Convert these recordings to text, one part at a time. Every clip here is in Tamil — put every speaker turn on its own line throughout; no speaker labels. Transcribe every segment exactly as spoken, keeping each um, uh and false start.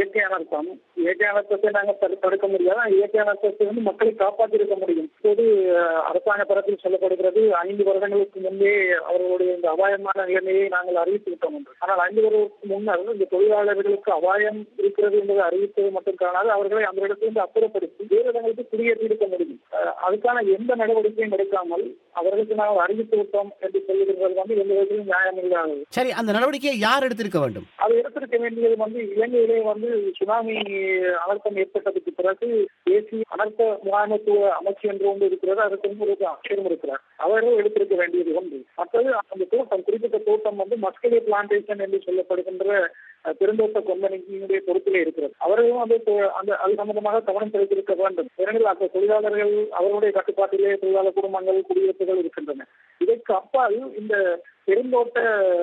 இயற்கை அனர்த்தம். இயற்கை அனர்த்தத்தை நாங்கள் தடு- தடுக்க முடியாது. இயற்கை அனர்த்தத்தை வந்து மக்களை காப்பாற்றியிருக்க முடியும். இப்போது அஹ், அரசாங்க தரப்பில் சொல்லப்படுகிறது ஐந்து வருடங்களுக்கு முன்பே அவர்களுடைய இந்த அபாயமான நிலைமையை நாங்கள் அறிவித்து விட்டோம் என்று. ஆனால் ஐந்து வருடத்துக்கு முன்னர் இந்த தொழிலாளர்களுக்கு அபாயம் இருக்கிறது என்பதை அறிவித்தது மட்டும் காணாது அவர்களை அந்த இடத்திலிருந்து அப்புறப்படுத்தி வேறு இடங்களுக்கு குடியேற்றி இருக்க முடியும். அஹ், அதுக்கான எந்த நடவடிக்கையும் எடுக்காமல் அவர்களுக்கு நாங்கள் அறிவித்து விட்டோம் என்று சொல்லுகிறது வந்து எந்த விதத்திலும் நியாயம் இல்லாதது.
சரி, அந்த நடவடிக்கையை யார் எடுத்திருக்க வேண்டும்?
அது எடுத்திருக்க வேண்டியது வந்து இலங்கையிலே வந்து சுனாமி அனர்த்தம் ஏற்பட்டதுக்கு பிறகு தேசிய அனர்த்த முகாமைத்துவ அமைச்சு என்று ஒன்று இருக்கிறது. அதுக்கு வந்து ஒரு அமைச்சரும் இருக்கிறார். அவரும் எடுத்திருக்க வேண்டியது ஒன்று. மற்றது அந்த தோட்டம் குறிப்பிட்ட தோட்டம் வந்து மஸ்கலிய பிளான்டேஷன் என்று சொல்லப்படுகின்ற அஹ், பெருந்தோட்ட கொம்பனியினுடைய பொறுப்பிலே இருக்கிறது. அவர்களும் வந்து தொ- அந்த அது சம்பந்தமாக கவனம் செலுத்தியிருக்க வேண்டும். ஏனெனில் அந்த தொழிலாளர்கள் அவருடைய கட்டுப்பாட்டிலே தொழிலாளர் குடும்பங்கள் குடியிருப்புகள் இருக்கின்றன. இதற்கு அப்பால் இந்த பெருந்தோட்ட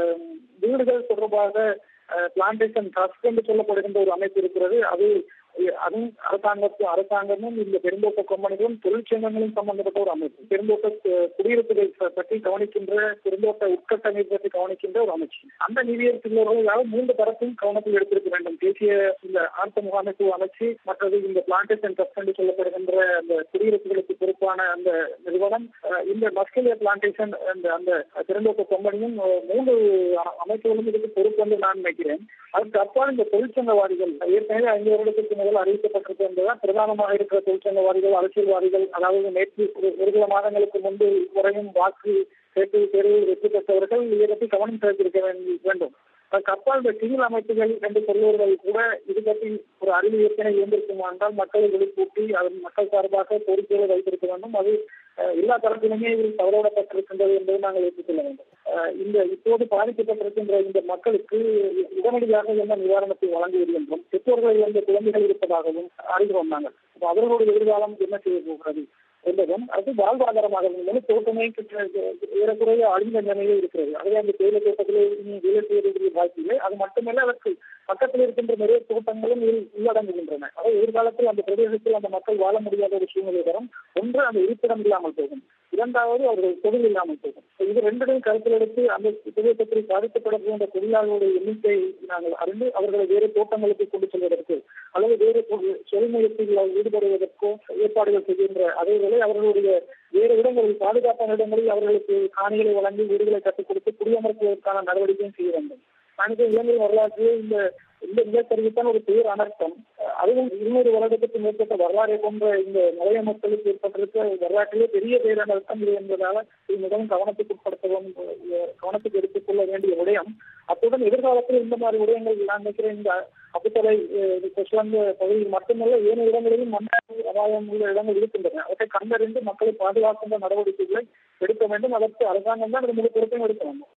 வீடுகள் தொடர்பாக பிளான்டேஷன் ட்ரஸ்ட் என்று சொல்லப்படுகின்ற ஒரு அமைப்பு இருக்கிறது. அது அதுவும் அரசாங்கத்து அரசாங்கமும் இந்த பெருந்தோட்ட கம்பெனிகளும் தொழிற்சங்கங்களும் சம்பந்தப்பட்ட ஒரு அமைப்பு. பெருந்தோட்ட அஹ், குடியிருப்புகள் ப- பற்றி கவனிக்கின்ற பெருந்தோட்ட உட்கட்டமைப்பு பற்றி கவனிக்கின்ற ஒரு அமைச்சு. அந்த நீதியரசர்களால் மூன்று தரப்பையும் கவனத்தில் எடுத்திருக்க வேண்டும். தேசிய இந்த ஆர்த்த முகாமைத்துவ அமைச்சு, மற்றது இந்த பிளான்டேஷன் ட்ரஸ்ட் என்று சொல்லப்படுகின்ற அந்த குடியிருப்புகளுக்கு பொறுப்பான அந்த நிறுவனம், அஹ், இந்த மஸ்கலியா பிளான்டேஷன் அந்த அந்த பெருந்தோட்ட கம்பெனியும் அஹ், மூன்று அ- அமைப்புகளும் இதுக்கு பொறுப்பு என்று நான் நினைக்கிறேன். அதுக்கு அப்பால் இந்த தொழிற்சங்கவாதிகள் ஏற்கனவே ஐந்து வருடத்துக்கு முதல் அறிவிக்கப்பட்டிருக்கு என்பதுதான் பிரதானமாக இருக்கிற தொழிற்சங்கவாதிகள், அரசியல்வாதிகள், அதாவது நேற்று ஒரு ஒரு சில மாதங்களுக்கு முன்பு குறையும் வாக்கு கேட்டு தேர்வில் வெற்றி பெற்றவர்கள் இதை பற்றி கவனம் செலுத்தியிருக்க வேண்டி- வேண்டும். அதுக்கு அப்பால் இந்த சிவில் அமைப்புகள் என்று சொல்லுவர்கள் கூட இது பற்றி ஒரு அறிவு ஏற்கனவே இருந்திருக்குமா என்றால் மக்களை வெளிப்பூட்டி அதன் மக்கள் சார்பாக கோரிக்கைகளை வைத்திருக்க வேண்டும். அது அஹ், எல்லா தரப்பிலுமே இதில் தவறவிடப்பட்டிருக்கின்றது என்பதை நாங்கள் ஏற்றுக்கொள்ள வேண்டும். அஹ், இந்த இப்போது பாதிக்கப்பட்டிருக்கின்ற இந்த மக்களுக்கு உடனடியாக என்ன நிவாரணத்தை வழங்குவது என்றும், பெற்றோர்களை இழந்த குழந்தைகள் இருப்பதாகவும் அறிகிறோம் நாங்கள். அப்ப அவர்களுடைய எதிர்காலம் என்ன செய்ய போகிறது என்பதும் அது வாழ்வாதாரமாக முழு தோட்டமே கிட்ட- ஏறக்குறைய அழிந்த நிலையில் இருக்கிறது. அதுவே அந்த தேயிலை தோட்டத்திலே இனி வேலை செய்வதற்கு வாய்ப்பில்லை. அது மட்டுமல்ல, அதற்கு பக்கத்தில் இருக்கின்ற நிறைய தோட்டங்களும் இதில் உள்ளடங்குகின்றன. அதாவது எதிர்காலத்தில் அந்த பிரதேசத்தில் அந்த மக்கள் வாழ முடியாத ஒரு சூழ்நிலை வரும். ஒன்று, அந்த இருப்பிடம் இல்லாமல் போகும். இரண்டாவது, அவர்கள் தொழில் இல்லாமல் போகும். இது ரெண்டையும் கருத்தில் எடுத்து அந்த பிரதேசத்தில் பாதிக்கப்படக்கூடிய தொழிலாளர்களுடைய எண்ணிக்கை நாங்கள் அறிந்து அவர்களை வேறு தோட்டங்களுக்கு கொண்டு செல்வதற்கு அல்லது வேறு தொழில் முயற்சிகளில் ஈடுபடுவதற்கோ ஏற்பாடுகள் செய்கின்ற அதேவேளை அவர்களுடைய வேறு இடங்களில் பாதுகாப்பான இடங்களில் அவர்களுக்கு காணிகளை வழங்கி வீடுகளை கட்டிக் கொடுத்து குடியமர்த்துவதற்கான நடவடிக்கையும் செய்ய வேண்டும். மனித இலங்கை வரலாற்றிலே இந்த இந்த நிலச்சரிவுதான் ஒரு பேர் அனர்த்தம். அதுவும் இருநூறு வருடத்துக்கு மேற்பட்ட வரலாறை கொண்ட இந்த நிறைய மக்களுக்கு ஏற்பட்டிருக்க வரலாற்றிலே பெரிய பேரனர்த்தம் இது என்பதால இது மிகவும் கவனத்துக்கு உட்படுத்தவும் கவனத்துக்கு எடுத்துக் கொள்ள வேண்டிய விடயம். அத்துடன் எதிர்காலத்தில் இந்த மாதிரி விடயங்கள் நான் நினைக்கிறேன் இந்த அப்புத்தலை கொசுவந்த பகுதியில் மட்டுமல்ல ஏனைய இடங்களிலும் மண்ணாடி அபாயம் உள்ள இடங்கள் இருக்கின்றன. அவற்றை கண்டறிந்து மக்களை பாதுகாக்கின்ற நடவடிக்கைகளை எடுக்க வேண்டும். அதற்கு அரசாங்கம் தான் முழு பொறுப்பையும் எடுக்க வேண்டும்.